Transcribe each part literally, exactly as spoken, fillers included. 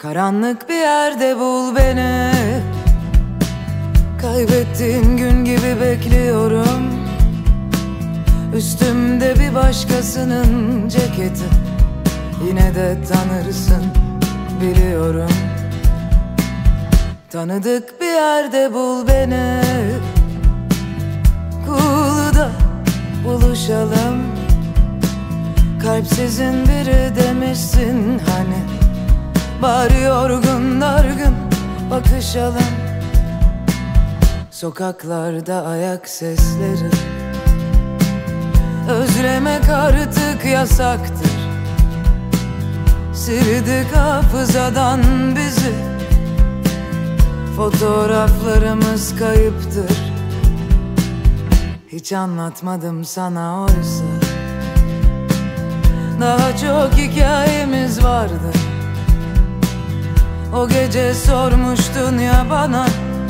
Karanlık bir yerde bul beni. Kaybettiğin gün gibi bekliyorum. Üstümde bir başkasının ceketi. Yine de tanırsın biliyorum. Tanıdık bir yerde bul beni. Kulu'da buluşalım. Kalpsizin biri demişsin hani. Bari yorgun dargın bakışalım. Sokaklarda ayak sesleri. Özlemek artık yasaktır. Sildik hafızadan bizi. Fotoğraflarımız kayıptır. Hiç anlatmadım sana oysa. Daha çok hikayemiz vardı. O gece sormuştun ya bana.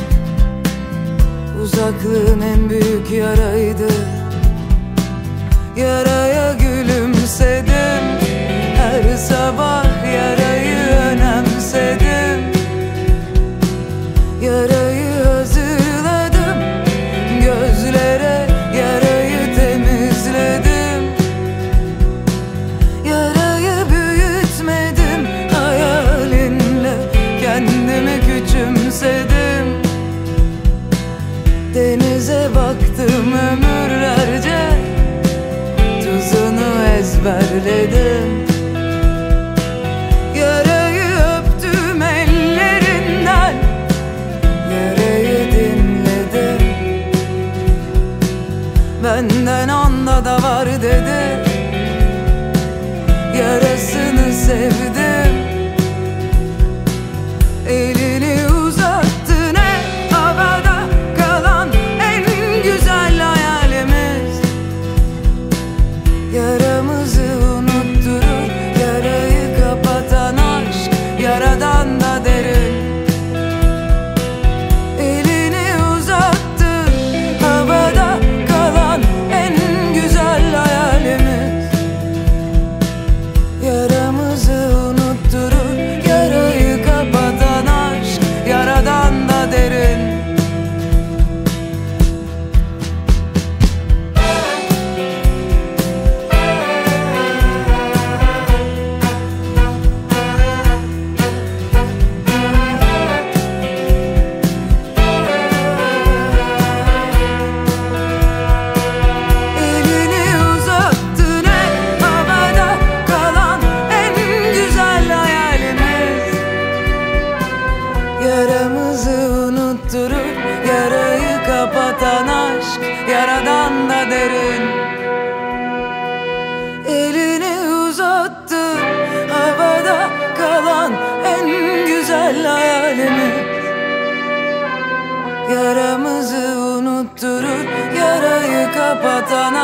Uzaklığın en büyük yaraydı. Yaraya gülümsedim. Her sabah yarayı önemsedim. Yarayı hazırladım. Gözlere yarayı temizledim. Yarayı büyütmedim. Hayalinle kendimi küçümsedim. Denize baktım ömürlerce. Tuzunu ezberledim. Yarayı öptüm ellerinden. Yarayı dinledim. Benden onda da var dedi. Yarasını sevdim. Elini uzattı ne havada kalan en güzel hayalimiz. Yaramızı unutturur yarayı kapatan aşk. Yaradan da derin. Elini uzattı havada kalan en güzel hayalimiz. Yaramızı unutturur yarayı kapatan aşk. Yaradan da derin. Elini uzattı ne havada kalan en güzel hayalimiz. Yaramızı unutturur yarayı kapatan aşk. Yaradan da derin. Elini uzattı havada kalan en güzel hayalimiz. Yaramızı unutturur yarayı kapatan